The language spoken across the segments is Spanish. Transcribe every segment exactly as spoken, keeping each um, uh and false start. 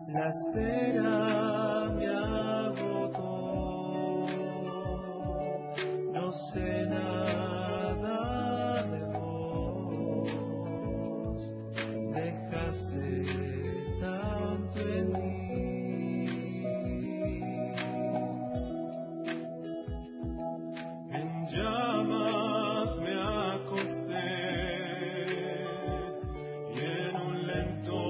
La espera me agotó, no sé nada de vos, dejaste tanto en mí. En llamas me acosté y en un lento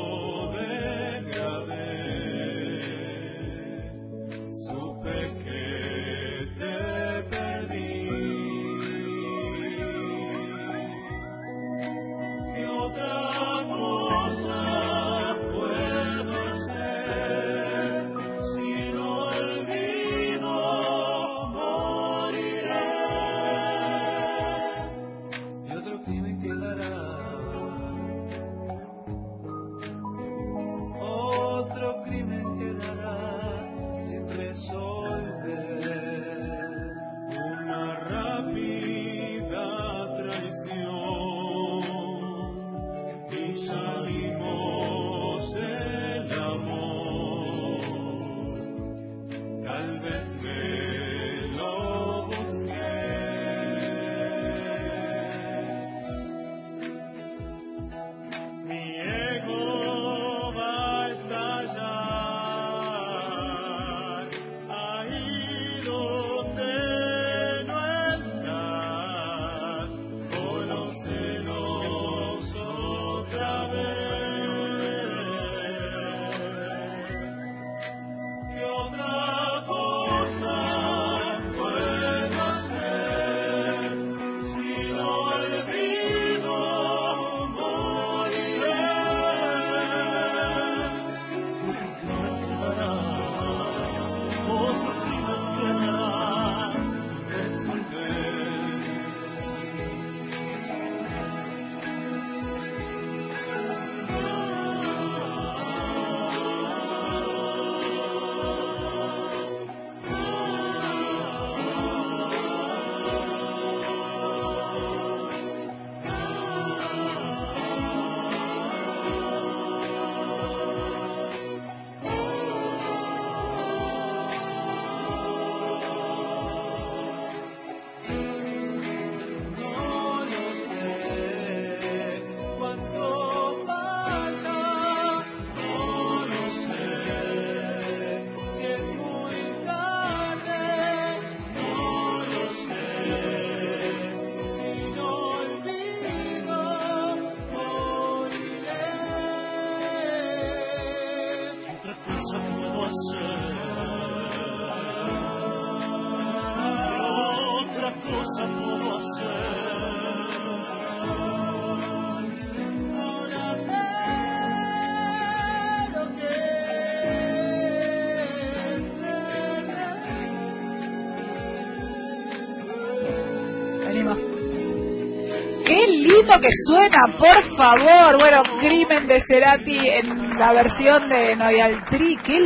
Que suena, por favor. Bueno, Crimen de Cerati en la versión de Noialtri. ¡Qué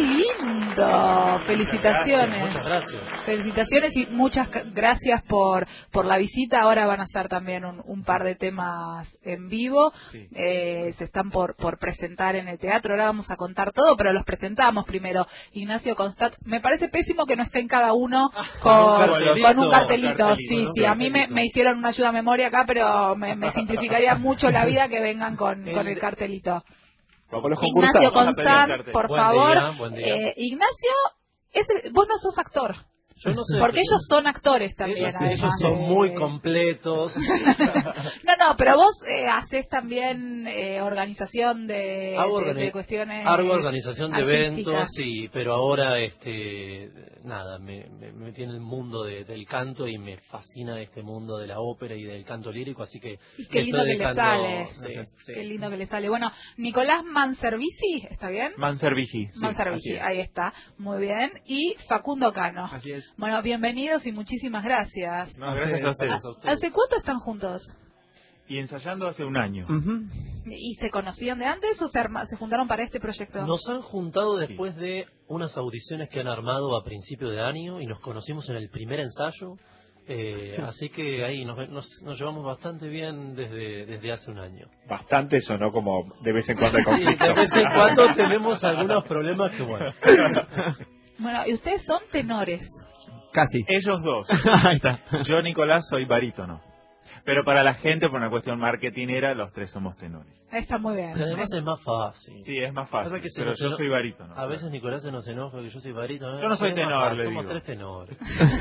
lindo! Felicitaciones. Muchas gracias. Felicitaciones y muchas gracias por por la visita. Ahora van a hacer también un, un par de temas en vivo. Sí. Eh, se están por por presentar en el teatro. Ahora vamos a contar todo, pero los presentamos primero. Ignacio Constant. Me parece pésimo que no estén cada uno con, un, con un cartelito. cartelito sí, ¿no? sí. A mí me, me hicieron una ayuda a memoria acá, pero me, me simplificaría mucho la vida que vengan con, con el cartelito. Ignacio Constant, por buen favor. Día, buen día. Eh, Ignacio, es el, vos no sos actor. Yo no sé. Porque ellos son actores también. Ellos, además ellos son de... muy completos. no, no, pero vos eh, haces también eh, organización de, hago de, organi de cuestiones. Hago organización de artísticas. eventos, sí, pero ahora, este, nada, me, me metí en el mundo de, del canto y me fascina este mundo de la ópera y del canto lírico, así que. Y qué lindo que dejando... le sale. Sí, sí. Qué lindo que le sale. Bueno, Nicolás Manservici, ¿está bien? Manservici. Sí, Manservici, ahí está. Muy bien. Y Facundo Cano. Así es. Bueno, bienvenidos y muchísimas gracias. No, gracias a ustedes. ¿Hace cuánto están juntos? Y ensayando hace un año. Uh-huh. ¿Y se conocían de antes o se, arma, se juntaron para este proyecto? Nos han juntado después de unas audiciones que han armado a principio de año y nos conocimos en el primer ensayo. Eh, así que ahí nos, nos, nos llevamos bastante bien desde, desde hace un año. Bastante sonó como de vez en cuando hay Sí, conflicto. de vez en cuando tenemos algunos problemas que bueno. Bueno, y ustedes son tenores. Casi. Ellos dos. Ahí está. Yo, Nicolás, soy barítono. Pero para la gente, por una cuestión marketinera, los tres somos tenores. Está muy bien. Pero además es más fácil. Sí, es más fácil. Pasa que se pero nos yo eno- soy barítono. A veces Nicolás se nos enoja que yo soy barítono. Yo no soy Es más tenor, fácil, le somos digo. tres tenores.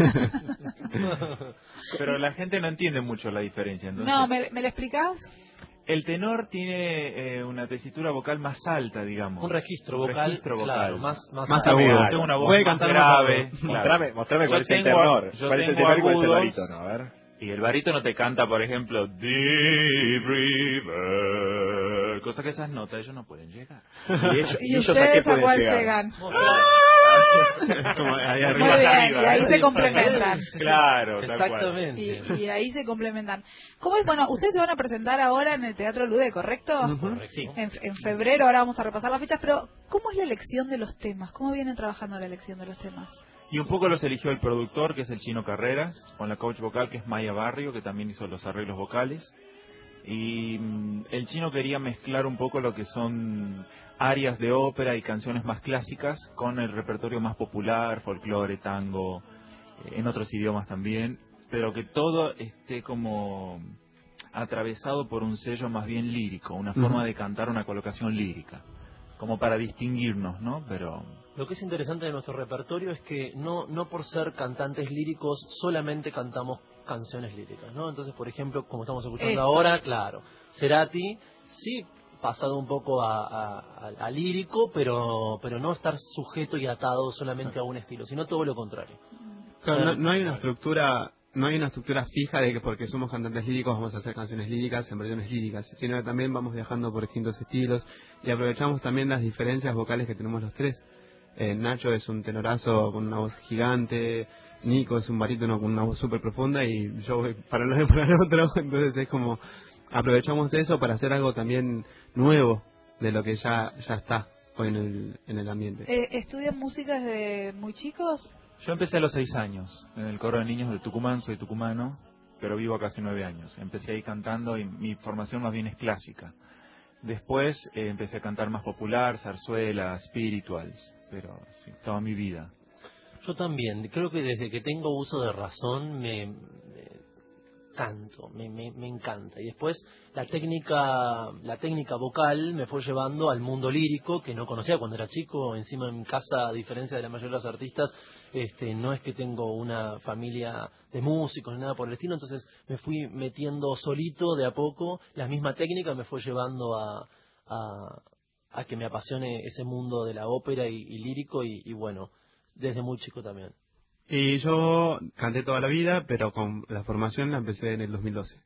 Pero la gente no entiende mucho la diferencia. Entonces, No, ¿me, me lo explicás? el tenor tiene eh, una tesitura vocal más alta, digamos. Un registro Un vocal, registro vocal. claro, más, más, Más agudo. agudo. Tengo una voz Puede más cantar más grave. agudo. claro. Mostrame, mostrame Yo cuál es el tengo- tenor. yo ¿Cuál es el tengo tenor y cuál es el agudos. barítono? A ver. Y el barítono te canta, por ejemplo, Deep River. Cosa que esas notas ellos no pueden llegar. ¿Y ellos, ¿Y ellos a qué ustedes a pueden cuál llegar? llegan? Como ahí Muy arriba. bien, arriba. y ahí se Sí, complementan. Claro, tal cual. Exactamente. Y, y ahí se complementan. ¿Cómo es? Bueno, ustedes se van a presentar ahora en el Teatro Lude, ¿correcto? Correcto. Sí. En, en febrero, ahora vamos a repasar las fechas, pero ¿cómo es la elección de los temas? ¿Cómo vienen trabajando la elección de los temas? Y un poco los eligió el productor, que es el Chino Carreras, con la coach vocal, que es Maya Barrio, que también hizo los arreglos vocales. Y mm, el Chino quería mezclar un poco lo que son arias de ópera y canciones más clásicas con el repertorio más popular, folclore, tango, eh, en otros idiomas también, pero que todo esté como atravesado por un sello más bien lírico, una forma Ujú. de cantar, una colocación lírica, como para distinguirnos, ¿no? Pero Lo que es interesante de nuestro repertorio es que no, no por ser cantantes líricos solamente cantamos canciones líricas, ¿no? Entonces, por ejemplo, como estamos escuchando Esto. ahora, claro, Cerati sí pasado un poco a, a- a- a lírico, pero pero no estar sujeto y atado solamente a un estilo, sino todo lo contrario. Claro, O sea, no, no hay una estructura no hay una estructura fija de que porque somos cantantes líricos vamos a hacer canciones líricas en versiones líricas, sino que también vamos viajando por distintos estilos y aprovechamos también las diferencias vocales que tenemos los tres. Eh, Nacho es un tenorazo con una voz gigante, Nico es un barítono con una voz súper profunda y yo voy para lo de para el otro, entonces es como aprovechamos eso para hacer algo también nuevo de lo que ya ya está hoy en el, en el ambiente. Eh, ¿Estudian música desde muy chicos? yo empecé a los seis años en el coro de niños de Tucumán, soy tucumano, pero vivo acá hace nueve años. Empecé ahí cantando y mi formación más bien es clásica. Después eh, empecé a cantar más popular, zarzuela, spirituals, pero sí, toda mi vida. Yo también, creo que desde que tengo uso de razón me, me canto, me, me, me encanta. Y después la técnica, la técnica vocal me fue llevando al mundo lírico que no conocía cuando era chico. Encima en casa, a diferencia de la mayoría de los artistas, este, no es que tengo una familia de músicos ni nada por el estilo, entonces me fui metiendo solito de a poco. La misma técnica me fue llevando a, a, a que me apasione ese mundo de la ópera y, y lírico y, y bueno, desde muy chico también. Y yo canté toda la vida, pero con la formación la empecé en el dos mil doce,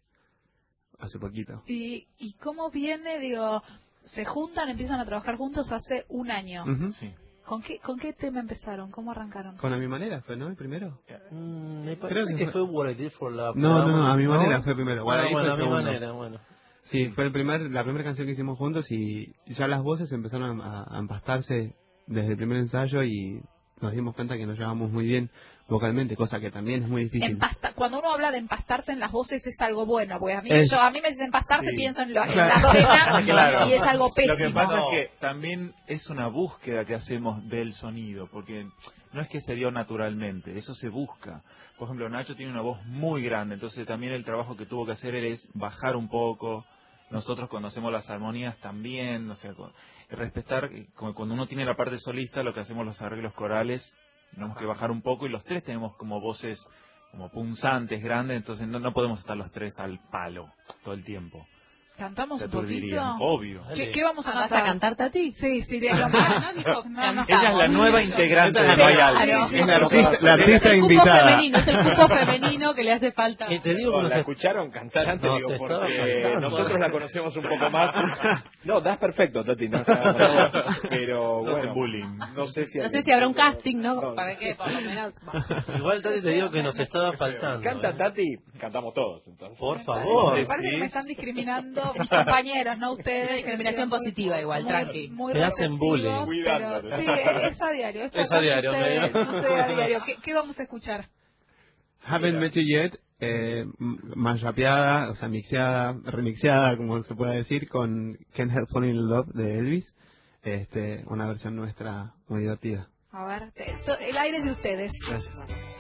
hace poquito. ¿Y, y cómo viene, digo, se juntan, empiezan a trabajar juntos hace un año? Ujú. Sí. ¿Con qué, ¿Con qué tema empezaron? ¿Cómo arrancaron? Con A Mi Manera fue, ¿no? El primero. Mm, me Creo parece que que fue- fue What I Did for Love. No, no, no, A Mi ¿no? Manera fue primero. Bueno, What I Did bueno, fue a mi segundo. manera, bueno. Sí, fue el primer, la primera canción que hicimos juntos y ya las voces empezaron a, a empastarse desde el primer ensayo y nos dimos cuenta que nos llevábamos muy bien vocalmente, cosa que también es muy difícil. Empasta- Cuando uno habla de empastarse en las voces es algo bueno, porque a mí, Es- yo, a mí me dice empastarse, Sí. pienso en, lo- en Claro. la cena Claro. y es algo Lo que pésimo. pasa No. es que también es una búsqueda que hacemos del sonido, porque no es que se dio naturalmente, eso se busca. Por ejemplo, Nacho tiene una voz muy grande, entonces también el trabajo que tuvo que hacer él es bajar un poco. Nosotros conocemos las armonías también, o sea, con- respetar, como cuando uno tiene la parte solista, lo que hacemos los arreglos corales, tenemos que bajar un poco y los tres tenemos como voces como punzantes, grandes, entonces no, no podemos estar los tres al palo todo el tiempo. ¿Cantamos Se un poquito? aturdirían, obvio. ¿Qué, qué vamos a ¿Vas cantar? a cantar, Tati? Sí, sí, de lo más, ¿no? Dijo, no, no, Ella es la nueva integrante de No hay algo. Claro. Sí, Es la sí, artista, sí. la artista Es el cupo invitada. femenino, es el cupo femenino que le hace falta. Y te digo que No, no la sé. escucharon cantar antes, No, digo, se estaba porque cantando. nosotros la conocemos un poco más. No, das perfecto, Tati, no, no, pero No bueno, hacen bullying. no sé si No sé si habrá un casting, ¿no? Para que por lo menos... Igual, Tati, te digo que nos estaba faltando. Canta ¿eh? Tati, cantamos todos, entonces. Por favor. Me parece que me están discriminando mis compañeros, no ustedes. Discriminación Muy- positiva igual, muy- tranqui. muy Te hacen receptivos, bullying. Cuidando. pero sí, es a diario. Esto Es a acá diario, Sucede, medio. sucede a diario. ¿Qué, qué vamos a escuchar? Haven't Met You Yet, eh, más rapeada, o sea, mixeada, remixeada, como se puede decir, con Can't Help Falling in Love de Elvis. Este, una versión nuestra muy divertida. A ver, te- to- el aire es de ustedes. Gracias.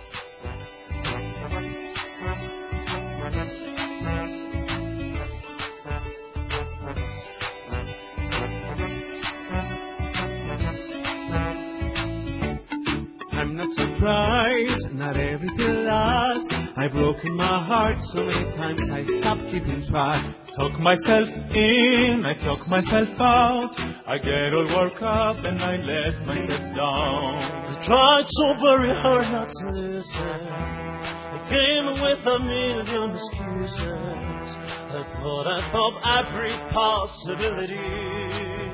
I'm not surprised, not everything lasts. I've broken my heart so many times I stopped keeping track. Talk myself in, I talk myself out. I get all worked up and I let myself down. I tried so very hard not to listen. I came with a million excuses. I thought I thought every possibility.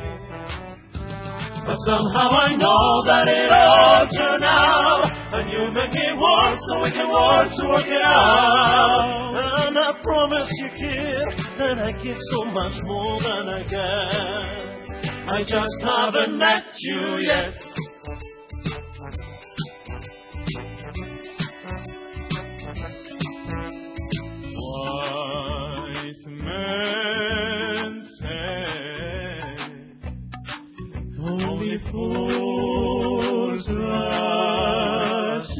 But somehow I know that it all turned out. And you make me work so we can work to work it out. And I promise you, kid, that I give so much more than I get. I just haven't met you yet. Wise men say only fools rush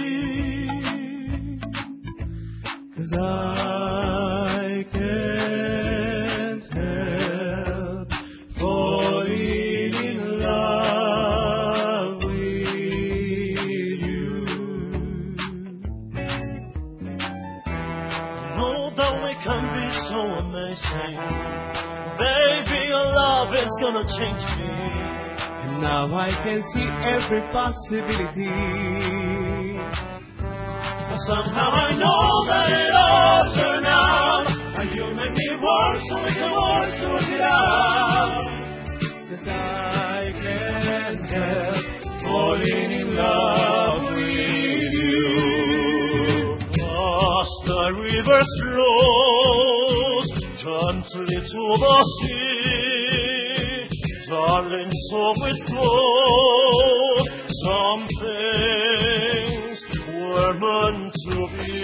in, 'cause I can't help falling in love with you. Know that we can be so amazing. Baby, your love is gonna change me. And now I can see every possibility. But somehow I know that it all turned out. And you make me work so we can work to work it out. 'Cause I can't help falling in love with you. As the river flows gently to the sea, darling, so it goes. Some things were meant to be.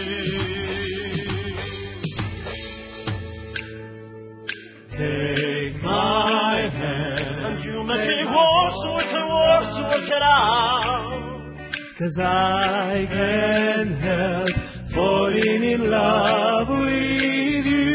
Take my hand, And you make me work so we can work to work it out. 'cause I can't help falling in love with you.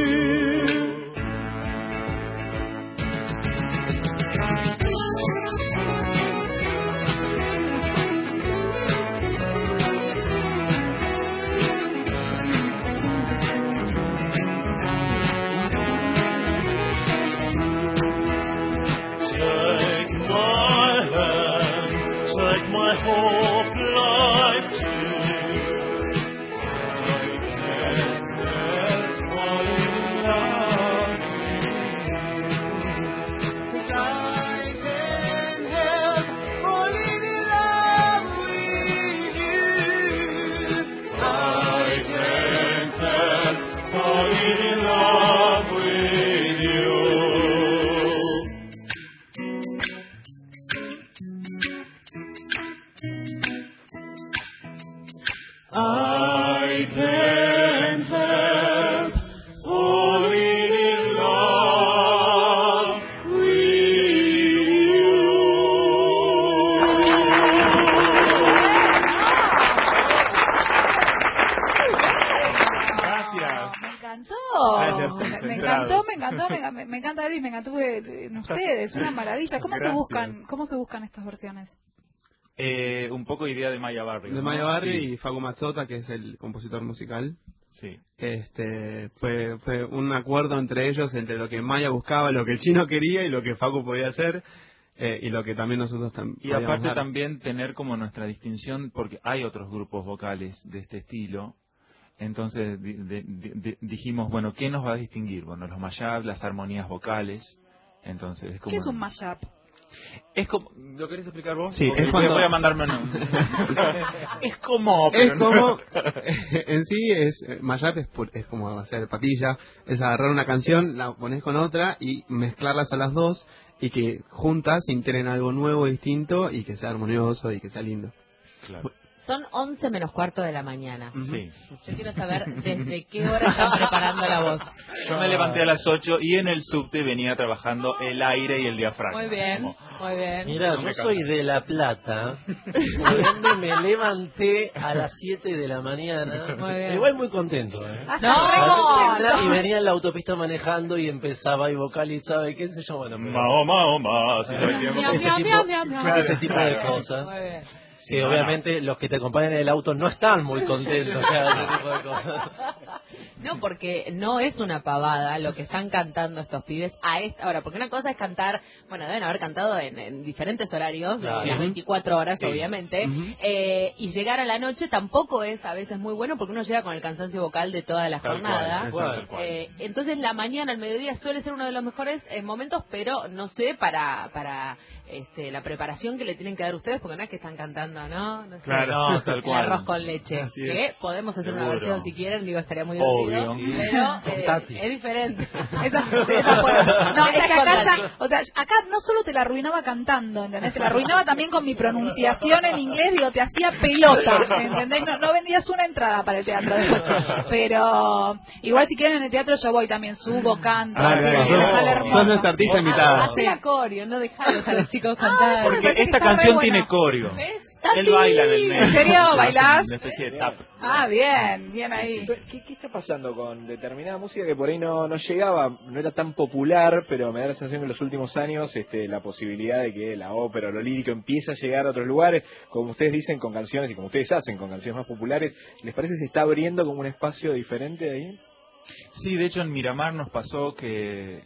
Take my hand, take my whole life too. I can't help falling in love with you. 'Cause I can't help falling in love with you. I can't help falling in love with you. I can't help falling in love with Gracias. Me encantó. Gracias, Me, me concentrados. encantó, me encantó, me, me- me encanta Elvis, me encantó eh, en ustedes, una maravilla. ¿Cómo se Gracias. buscan, cómo se buscan estas versiones? Eh, un poco idea de Maya Barrio. De ¿no? Maya Barri Sí, y Facu Mazzotta, que es el compositor musical. sí. Este fue fue un acuerdo entre ellos, entre lo que Maya buscaba, lo que el chino quería y lo que Facu podía hacer, eh, y lo que también nosotros también Y aparte también tener como nuestra distinción, porque hay otros grupos vocales de este estilo. Entonces di- de- di- di- dijimos, bueno, ¿qué nos va a distinguir? Bueno, los mashup, las armonías vocales. Entonces es como ¿Qué es un mashup? Es como, ¿lo querés explicar vos? Sí, Ok, es voy, cuando- voy a mandarme una... es como... Es pero no- como, en sí, es mashup es, pu- es como hacer papilla, es agarrar una canción, la pones con otra y mezclarlas a las dos y que juntas integren algo nuevo, distinto y que sea armonioso y que sea lindo. Claro. Son once menos cuarto de la mañana. Sí. Yo quiero saber desde qué hora están preparando la voz. Yo me levanté a las ocho y en el subte venía trabajando el aire y el diafragma. Muy bien, Como, muy bien. Mira, yo soy de La Plata, por ende me levanté a las siete de la mañana, Muy bien. igual muy contento, ¿eh? Ah, No, no, Y no. venía en la autopista manejando y empezaba y vocalizaba y qué sé yo, bueno, pero- Mao, mao, mao, así todo el tiempo. Miau, ese miau, tipo, miau, miau, miau. claro, ese tipo de cosas. Muy bien. Que no, obviamente los que te acompañan en el auto no están muy contentos, claro, ese tipo de cosas. No, porque no es una pavada lo que están cantando estos pibes a esta hora. Porque una cosa es cantar, bueno, deben haber cantado en, en diferentes horarios, de Claro. las veinticuatro horas, Sí. obviamente. Ujú. eh, y llegar a la noche tampoco es a veces muy bueno porque uno llega con el cansancio vocal de toda la Tal jornada. cual, Bueno, tal cual. Eh, entonces la mañana, al mediodía suele ser uno de los mejores eh, momentos, pero no sé para para este, la preparación que le tienen que dar ustedes, porque no es que están cantando, ¿no? No sé, Claro, no, tal el cual. arroz con leche, Así que podemos hacer una Seguro. versión si quieren, digo, estaría muy divertido, Obvio. Sí. pero Con eh, Tati. es diferente. Esa, esa puede- No, Esa es que es acá con ya, Tati. o sea, acá no solo te la arruinaba cantando, ¿entendés? Te la arruinaba también con mi pronunciación en inglés, digo, te hacía pelota, ¿entendés? No, no vendías una entrada para el teatro después. Pero igual si quieren en el teatro yo voy también, subo, canto, Dale, dale, me sos- sale sos hermoso. nuestra artista Ah, invitada. hace la coreo, no dejaros a los chicos cantar. me Porque parece que esta está re canción buena. tiene coreo. ¿Ves? Él baila en el medio. ¿En serio? Hace ¿Bailás? Una especie de tap. Ah, bien, bien ahí. ¿Qué, ¿Qué está pasando con determinada música que por ahí no, no llegaba, no era tan popular, pero me da la sensación que en los últimos años este, la posibilidad de que la ópera o lo lírico empiece a llegar a otros lugares, como ustedes dicen, con canciones y como ustedes hacen con canciones más populares, ¿les parece que se está abriendo como un espacio diferente ahí? Sí, de hecho en Miramar nos pasó que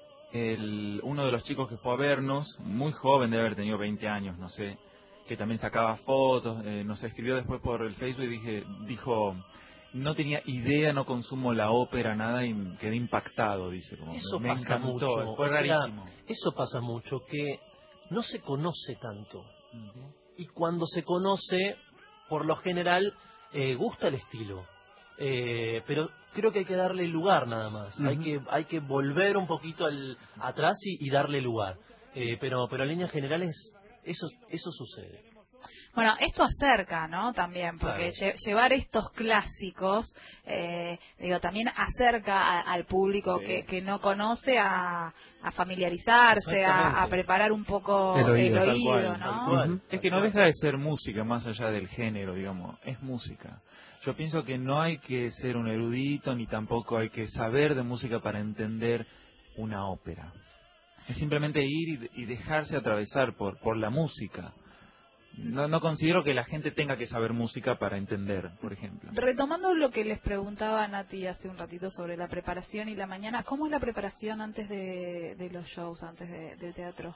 el, uno de los chicos que fue a vernos, muy joven, debe haber tenido veinte años, no sé, que también sacaba fotos, eh, nos escribió después por el Facebook y dije, dijo, no tenía idea, no consumo la ópera, nada, y quedé impactado, dice. Como, Eso me pasa encantó, mucho, fue o sea, rarísimo. eso pasa mucho, que no se conoce tanto. Y cuando se conoce, por lo general, eh, gusta el estilo. Eh, pero creo que hay que darle lugar nada más. Hay que hay que volver un poquito al, atrás y, y darle lugar. Eh, pero pero en líneas generales eso eso sucede. Bueno, esto acerca, ¿no? También, porque Claro. lle- llevar estos clásicos, eh, digo, también acerca a- al público Sí. que, que no conoce a, a familiarizarse, a, a Exactamente. preparar un poco El el oído, oído, tal cual, ¿no? tal cual. Ujú. Es que no deja de ser música más allá del género, digamos, es música. Yo pienso que no hay que ser un erudito ni tampoco hay que saber de música para entender una ópera. Es simplemente ir y, de- y dejarse atravesar por, por la música. No, no considero que la gente tenga que saber música para entender, por ejemplo. Retomando lo que les preguntaba a Nati hace un ratito sobre la preparación y la mañana, ¿cómo es la preparación antes de, de los shows, antes de- del teatro?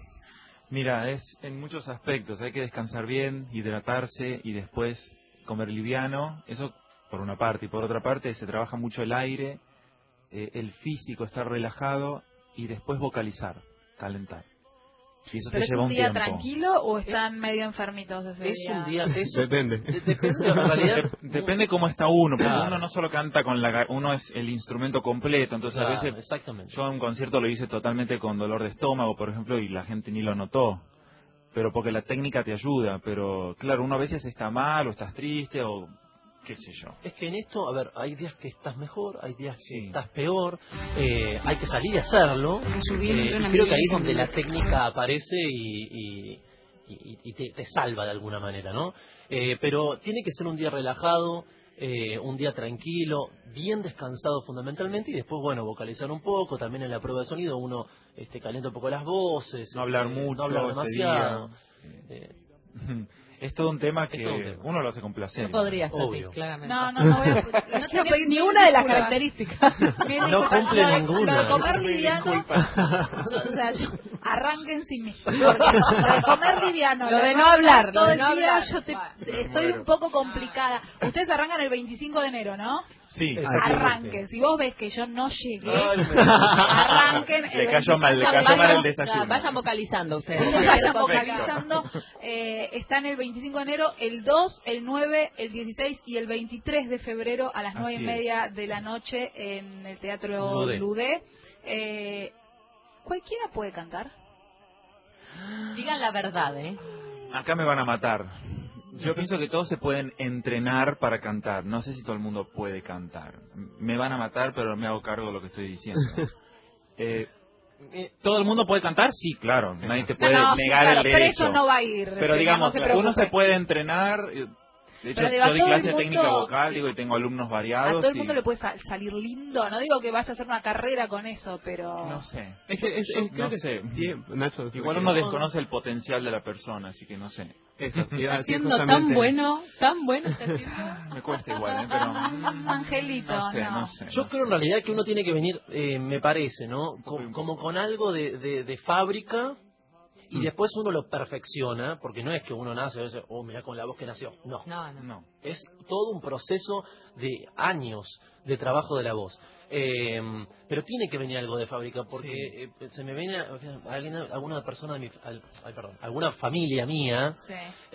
Mira, es en muchos aspectos. Hay que descansar bien, hidratarse y después comer liviano. Eso por una parte. Y por otra parte se trabaja mucho el aire, eh, el físico, estar relajado y después vocalizar, calentar. Y eso ¿Pero te es lleva un un día tiempo. tranquilo o están medio enfermitos ese Es día? un día eso Depende. de- depende en realidad. Dep- Depende cómo está uno, porque Claro. uno no solo canta con la... ga- Uno es el instrumento completo, entonces Claro, a veces... exactamente. Yo en un concierto lo hice totalmente con dolor de estómago, por ejemplo, y la gente ni lo notó. Pero porque la técnica te ayuda, pero claro, uno a veces está mal o estás triste o qué sé yo. Es que en esto, a ver, hay días que estás mejor, hay días que Sí. estás peor, eh, hay que salir a hacerlo. Subí en Eh, y entrenamiento creo que ahí y es donde la subí. técnica aparece y, y- y- y te, te salva de alguna manera, ¿no? Eh, pero tiene que ser un día relajado, eh, un día tranquilo, bien descansado fundamentalmente y después, bueno, vocalizar un poco, también en la prueba de sonido uno este, calienta un poco las voces. No hablar eh, mucho no hablar ese demasiado. día. Eh, Es todo un tema que todo un tema. uno lo hace con placer. No podrías, Tati, Obvio. claramente. No, no, no voy a... No quiero tenés pedir ni una de las disculpas. características. Mil No disculpas. cumple Lo de- ninguna. Lo de comer liviano, yo- o sea, yo, arranquen sin mí. Porque lo de comer liviano, Lo de no hablar hablar, todo lo de el no día, hablar. yo te, Bueno. estoy un poco complicada. Ustedes arrancan el veinticinco de enero, ¿no? Sí, Exactamente. Arranquen. Si vos ves que yo no llegué, No, no. arranquen el Le cayó mal, le veinticinco de cayó mal el enero. desayuno. Vayan vocalizando ustedes. Vayan vocalizando. Eh, están el veinticinco de enero, el dos, el nueve, el dieciséis y el veintitrés de febrero a las nueve y Así media es. de la noche en el Teatro Ludé. Ludé. Eh, ¿Cualquiera puede cantar? Digan la verdad, ¿eh? Acá me van a matar. Yo pienso que todos se pueden entrenar para cantar. No sé si todo el mundo puede cantar. Me van a matar, pero me hago cargo de lo que estoy diciendo. Eh, ¿Todo el mundo puede cantar? Sí, claro. Nadie te puede no, no, negar sí, claro, el derecho. Pero eso no va a ir. Pero digamos, no se uno se puede entrenar. De hecho, digo, yo doy todo clase el de mundo, técnica vocal, digo, y tengo alumnos variados. A todo el y... mundo le puede sal salir lindo. No digo que vaya a hacer una carrera con eso, pero... No sé. Es que, es, es, no que sé. Sí, Nacho, igual uno desconoce el potencial de la persona, así que no sé. Eso, está siendo tan bueno, tan bueno. Me cuesta igual, ¿eh? Pero... Mm, Angelito, no sé, no. no sé. Yo no creo sé. en realidad que uno tiene que venir, eh, me parece, ¿no? Com como con algo de, de, de fábrica. Y Mm. después uno lo perfecciona, porque no es que uno nace y dice, oh, mirá con la voz que nació. No. No, no. No. Es todo un proceso de años de trabajo de la voz. Eh, pero tiene que venir algo de fábrica, porque Sí. eh, se me viene alguien, alguna persona de mi, al, ay, perdón, alguna familia mía. Sí.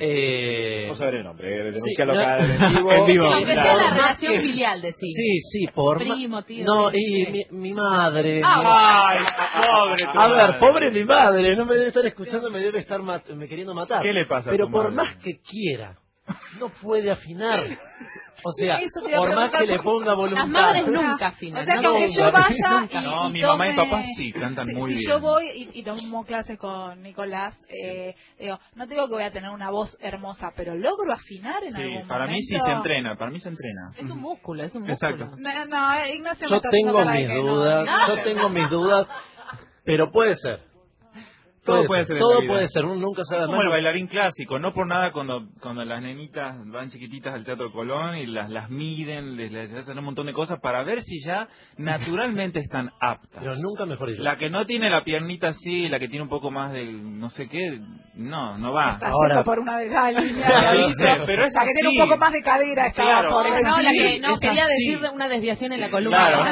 Eh, Vamos a ver el nombre, denuncia sí, local no, en vivo. en vivo. Aunque sea Claro. la relación filial de sí. Sí, sí, por Primo, tío, no, tío, y sí. mi, mi madre. Ah, mi- Ay, pobre tu A ver, madre. pobre mi madre, no me debe estar escuchando, me debe estar mat- me queriendo matar. ¿Qué le pasa a Pero tu por madre? más que quiera, no puede afinar. O sea, Eso te iba a por más preguntar, que le porque ponga voluntad. Las madres nunca afinan. O sea, ¿no? que aunque yo vaya y, No, y mi tome... mamá y papá sí, cantan si, muy si bien. yo voy y, y tomo clases con Nicolás, eh, digo, no te digo que voy a tener una voz hermosa, pero logro afinar en Sí, algún para momento. mí sí se entrena, para mí se entrena. Es un músculo, es un músculo. Exacto. No, no, eh, Ignacio me Yo está haciendo tengo cara de mis que no. dudas, No. yo tengo mis dudas, pero puede ser. Todo Puede puede ser, ser en la todo vida. puede ser, uno nunca sabe. Como el bailarín clásico, no por nada cuando cuando las nenitas van chiquititas al Teatro Colón y las las miden, les, les hacen un montón de cosas para ver si ya naturalmente están aptas. Pero nunca mejor dicho. La que no tiene la piernita así, la que tiene un poco más de no sé qué, no, no va. Está Ahora- yendo por una de la línea. Ya de dice, aviso. pero es La que tiene así. un poco más de cadera está Claro, por es eso. No, la Sí, que no es quería así. decir una desviación en la columna. Claro.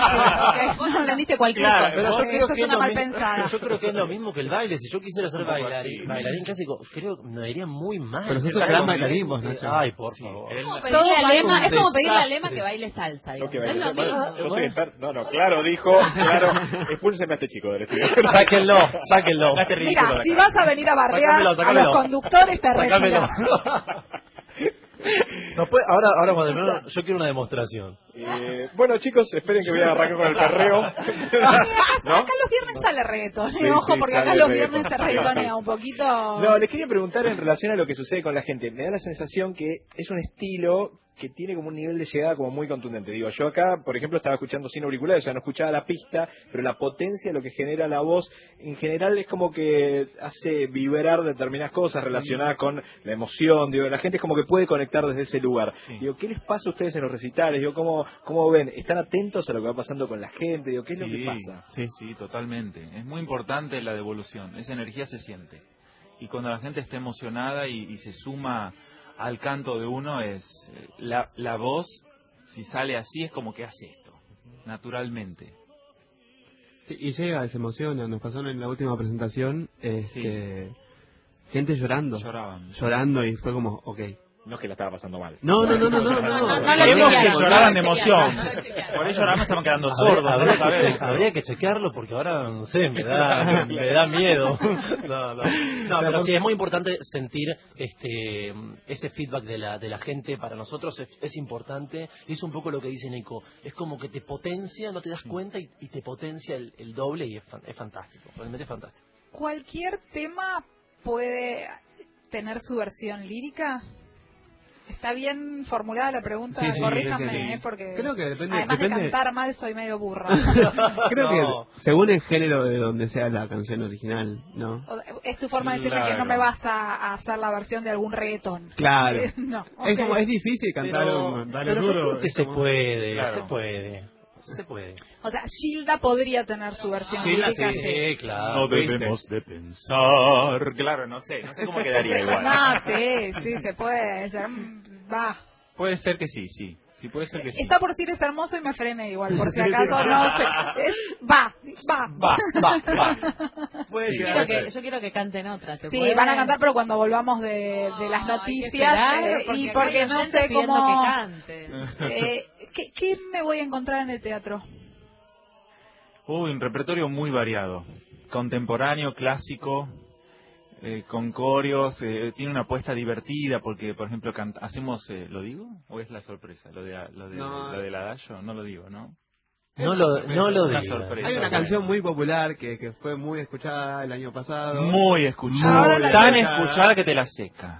Nada. Vos entendiste cualquier Claro, cosa. Pero yo Sí, creo sos que es una lo mal mismo- pensada. yo creo que es lo mismo que el baile. Si yo quisiera ser Un poco bailarín, así. bailarín clásico, creo que me iría muy mal. Pero sos Es un algo gran muy- bailarín vos, Nacho. Ay, por Sí, favor. él- Es como Todo pedirle a vale Lema, un es como pedirle a desastre. Lema que baile salsa, No, digamos. que baile Es lo salsa. mismo. Bueno, yo soy bueno. experto. No, no, claro, dijo, claro, expúlseme a este chico del estudio. Sáquenlo, sáquenlo. Sacaste ridículo Mira, la si cara. vas a venir a bardear Sácamelo, a sácamelo. los conductores, te Sácamelo. retiras. No puede- ahora, ahora cuando termino, yo quiero una demostración. Eh, bueno, chicos, esperen que voy a arrancar con el perreo. Acá, ¿No? acá los viernes sale reggaetón, Sí, ojo, sí, porque sale acá los reggaetón. viernes se Sí, reggaetonea sí. un poquito. No, les quería preguntar en relación a lo que sucede con la gente. Me da la sensación que es un estilo que tiene como un nivel de llegada como muy contundente. Digo, yo acá, por ejemplo, estaba escuchando sin auriculares, o sea, no escuchaba la pista, pero la potencia, lo que genera la voz, en general es como que hace vibrar determinadas cosas relacionadas con la emoción. Digo, la gente es como que puede conectar desde ese lugar. Sí. Digo, ¿qué les pasa a ustedes en los recitales? Digo, ¿cómo, cómo ven? ¿Están atentos a lo que va pasando con la gente? Digo, ¿qué es lo que pasa? Sí, sí, totalmente. Es muy importante la devolución. Esa energía se siente. Y cuando la gente está emocionada y, y se suma al canto de uno, es eh, la, la voz, si sale así, es como que hace esto, naturalmente. Sí, y llega, se emociona. Nos pasó en la última presentación, este, gente llorando. Lloraban. Llorando y fue como, ok. No es que la estaba pasando mal. No, no, no, no, no. No, no, no, no no, lo Vemos que chequearon, lloraban no de lo emoción. chequearon, no lo chequearon. Por ahí lloraban, estaban quedando Habría, sordos. habría ¿no? que, ¿Sabes? habría que chequearlo porque ahora, no sé, me da, me da miedo. No, no. No, pero sí, es muy importante sentir este ese feedback de la, de la gente. Para nosotros es, es importante. Y es un poco lo que dice Nico. Es como que te potencia, no te das cuenta, y, y te potencia el, el doble, y es, fan- es fantástico. Realmente es fantástico. ¿Cualquier tema puede tener su versión lírica? Está bien formulada la pregunta, Sí, sí, corríjanme, sí, sí. ¿eh? Porque Creo que depende- además depende- de cantar mal soy medio burra. Creo No. que según el género de donde sea la canción original, ¿no? O- Es tu forma de decirme que Claro. no me vas a, a hacer la versión de algún reggaetón. Claro. Eh, No, Es ok. como, es difícil cantar Pero, un Dale pero yo Duro. creo que es se como- puede, Claro. se puede. Se puede. O sea, Gilda podría tener su versión Gilda, lírica. sí. sí. Sí, claro. No debemos de pensar. Claro, no sé, no sé cómo quedaría igual. No, sí, sí, se puede. se- mm, Va. Puede ser que sí, sí. Sí, puede ser que sí. Está por decir es hermoso y me frené igual, por si acaso no sé. Es- va, va. Va, va, va. Puede Yo llegar a quiero, que, ser. yo quiero que canten otras. ¿se Sí, puede? van a cantar, pero cuando volvamos de, de las No, hay que noticias. esperar, eh, y acá porque hay no oyentes sé pidiendo cómo. que canten. Eh, ¿qué, ¿Qué me voy a encontrar en el teatro? Uy, un repertorio muy variado. Contemporáneo, clásico. eh, con coreos, eh, tiene una apuesta divertida porque, por ejemplo, canta, hacemos, eh, ¿lo digo? ¿O es la sorpresa? Lo de, lo de, No. lo del adagio, no lo digo, ¿no? No lo, no lo Una digas. sorpresa. Hay una Bueno. canción muy popular que, que fue muy escuchada el año pasado. Muy escuchada, Ahora la tan escuchada. escuchada que te la seca.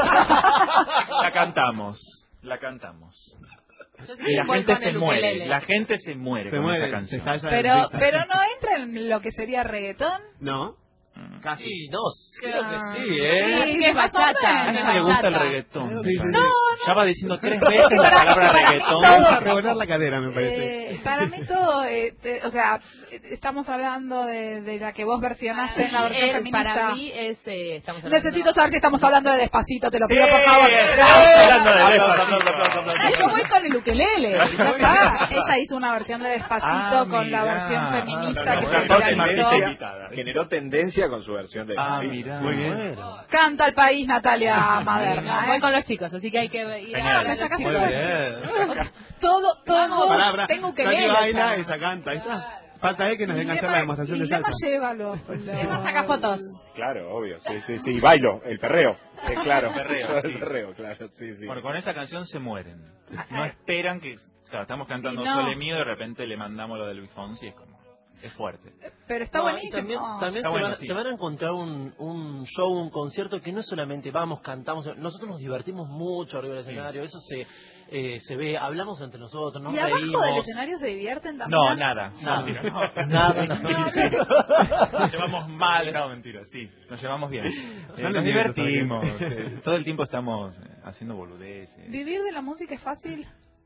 La cantamos, la cantamos. Yo sí Y la voy gente con se el muere, ukelele. la gente se muere Se con muere, esa se canción. estalla de Pero, risa. pero no entra en lo que sería reggaetón. No, Mm. casi. Sí, no, creo que sí, ¿eh? Es que es más o bachata, A menos. es nadie le gusta el bachata. reggaetón. Sí, me sí, parece. sí. Ya va diciendo tres veces la palabra reggaetón. Vamos a revolar la cadera, me parece. Eh, para mí todo, eh, te- o sea, eh, estamos hablando de, de la que vos versionaste en la versión Eh, feminista. para mí es... eh, estamos hablando- Necesito saber si estamos hablando de Despacito, te lo pido por Sí, favor. estamos hablando de Despacito. Ah, yo voy con el ukelele. ya está. Ella hizo una versión de Despacito Ah, con la mirá. versión feminista Ah, que no, se no, no, viralizó. Generó tendencia con su versión de Ah, sí. mirá. Muy bien. Bueno. Canta el país Natalia No, Maderna. voy ¿eh? con los chicos, así que hay que ir Genial. a Me los sacaste chicos. Muy bien. O sea, todo, todo. Palabra. Tengo Frankie ukelele. baila, o sea. ella canta, ahí está. Falta él que nos venga a hacer la demostración de Dilema salsa. lleva los, Dilema saca fotos. Claro, obvio, sí, sí, sí, bailo, el perreo. Sí, claro, El perreo, el sí. perreo, claro, sí, sí. Bueno, con esa canción se mueren. No esperan que... Claro, estamos cantando Y no. Sole Mío y de repente le mandamos lo de Luis Fonsi, es como... Es fuerte. Pero está No, y buenísimo. También, también Está se, bueno, van, sí. se van a encontrar un, un show, un concierto que no es solamente vamos, cantamos, nosotros nos divertimos mucho arriba del Sí. escenario, eso se eh, se ve, hablamos entre nosotros, nos ¿Y abajo reímos. del escenario se divierten también? No, nada. Nada. Mentira, no. Nada, nada. Sí. Nos llevamos mal, no, mentira, sí. Nos llevamos bien. Eh, No nos lo divertimos. eh, todo el tiempo estamos eh, haciendo boludeces. ¿Vivir de la música es fácil?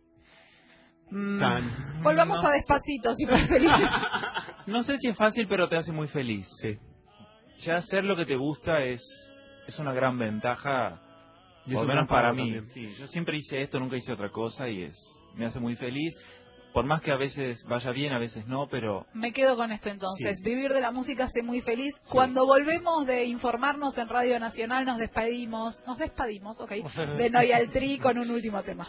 Mm, Chan. Volvamos no a sé. Despacito, si preferís. No sé si es fácil, pero te hace muy feliz. Sí. Ya hacer lo que te gusta es, es una gran ventaja, Y es por lo un menos gran para pago mí. también. Sí, yo siempre hice esto, nunca hice otra cosa y es me hace muy feliz. Por más que a veces vaya bien, a veces no, pero Me quedo con esto entonces. Sí. Vivir de la música hace muy feliz. Sí. Cuando volvemos de informarnos en Radio Nacional, nos despedimos, nos despedimos, ok, de Noyal Tri con un último tema.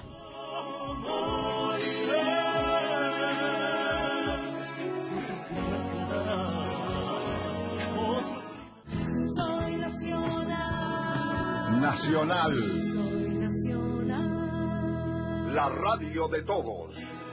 Nacional. La radio de todos.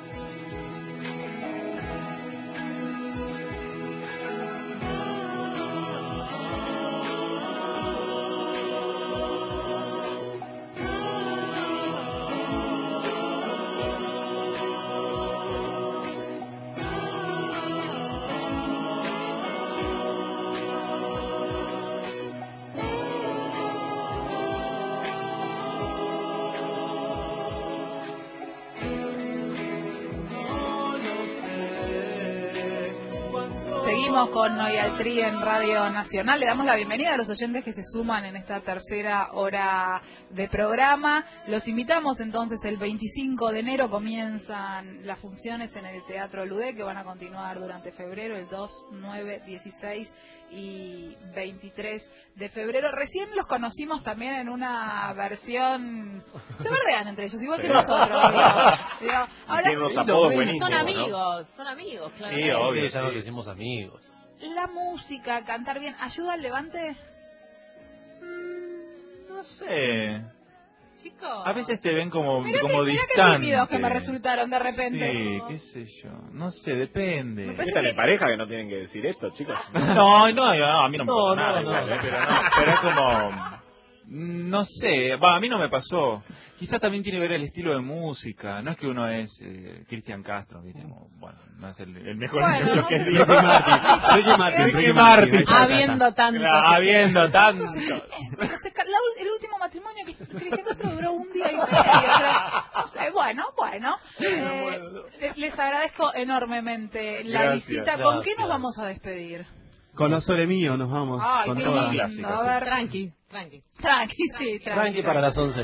Seguimos con Noyal Tri en Radio Nacional. Le damos la bienvenida a los oyentes que se suman en esta tercera hora de programa. Los invitamos entonces el veinticinco de enero. Comienzan las funciones en el Teatro Ludé, que van a continuar durante febrero, el dos, nueve, dieciséis y veintitrés de febrero. Recién los conocimos también en una versión... Se verdean entre ellos, igual que nosotros. Digo, digo, ahora, Tiene unos apodos Son buenísimos, ¿no? amigos, son amigos, claro. Sí, obvio, ya nos sí. decimos amigos. la música, cantar bien, ¿ayuda al levante? no sé. Chicos. A veces te ven como, Mirá como que, mirá qué distante. tímidos que me resultaron de repente. Sí, qué sé yo. No sé, depende. Me ¿Qué tal en pareja que no tienen que decir esto, chicos? No, no, no, a mí no me No, pasa nada no, igual, no. ¿eh? Pero no, pero es como... No sé, va, a mí no me pasó. Quizás también tiene que ver el estilo de música. No es que uno es eh, Cristian Castro, ¿viste? Como, bueno, no es el, el mejor Bueno, ejemplo no que sé. digo. Ricky Martin, Ricky Martin, Ricky Ricky Martin. Martin. ahí está, ahí está. Habiendo tanto. Claro, habiendo tanto. Pero se ca- la- el último matrimonio que Cristian Castro duró un día y medio. Pero, no sé, bueno, bueno. Eh, le- les agradezco enormemente la Gracias, visita. ¿Con qué gracias. nos vamos a despedir? Con los Sole Mío nos vamos. Ay, con qué toda. lindo. Clásico, A sí. ver, Tranqui, tranqui. tranqui, sí, tranqui. Tranqui para las once.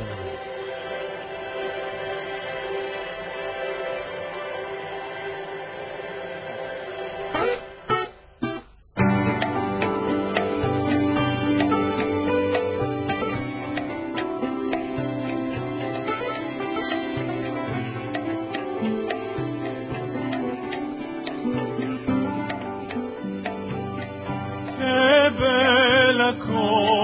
Che bella cosa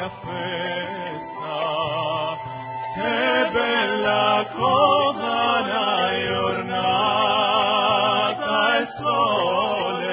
mia festa, che bella cosa una giornata e sole.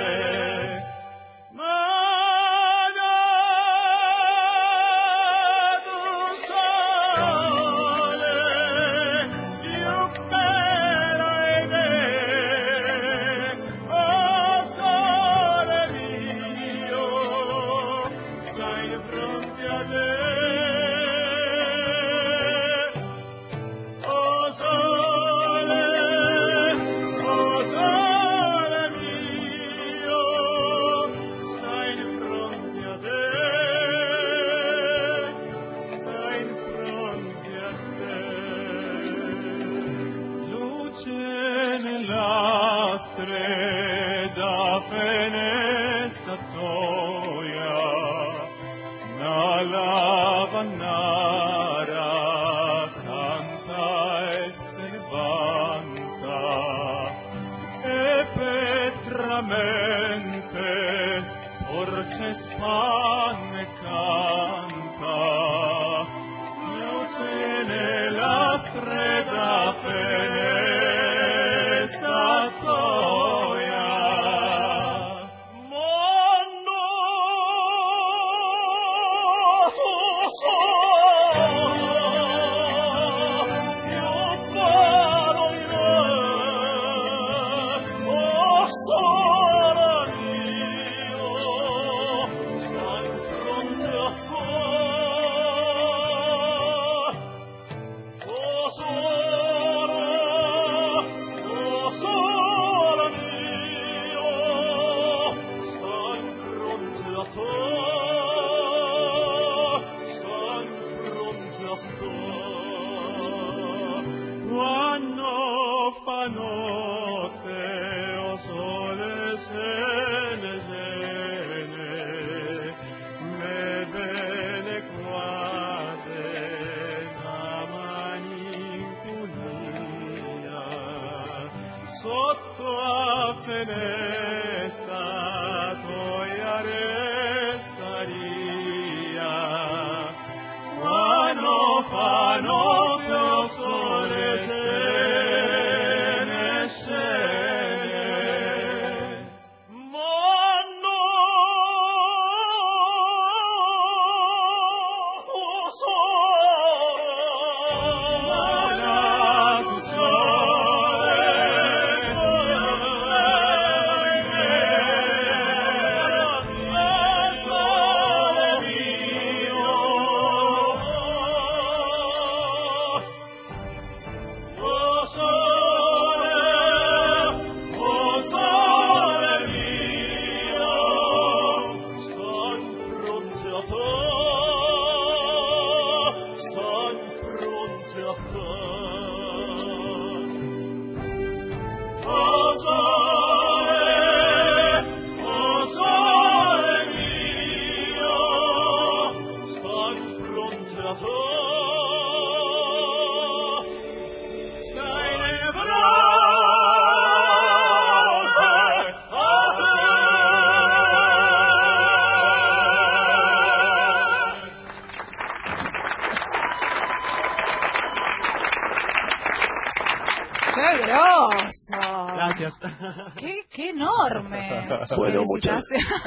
Qué, qué enorme. Bueno, muchas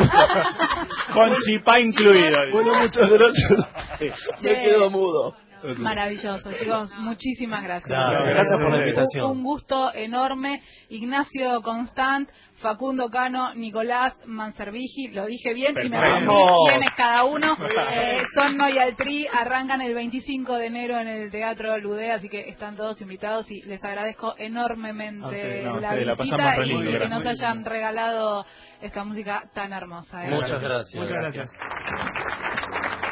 con chipá incluido. Bueno, muchas gracias. Me quedo mudo. Maravilloso, chicos. Muchísimas gracias. Gracias, gracias por la invitación. Un gusto enorme. Ignacio Constant, Facundo Cano, Nicolás Manservigi, lo dije bien. Perfecto. Y me rompí quiénes cada uno. Eh, Son Noy al Tri, arrancan el veinticinco de enero en el Teatro Ludé, así que están todos invitados y les agradezco enormemente okay, no, la visita la y lindo, que nos hayan regalado esta música tan hermosa. ¿eh? Muchas gracias. Muchas gracias.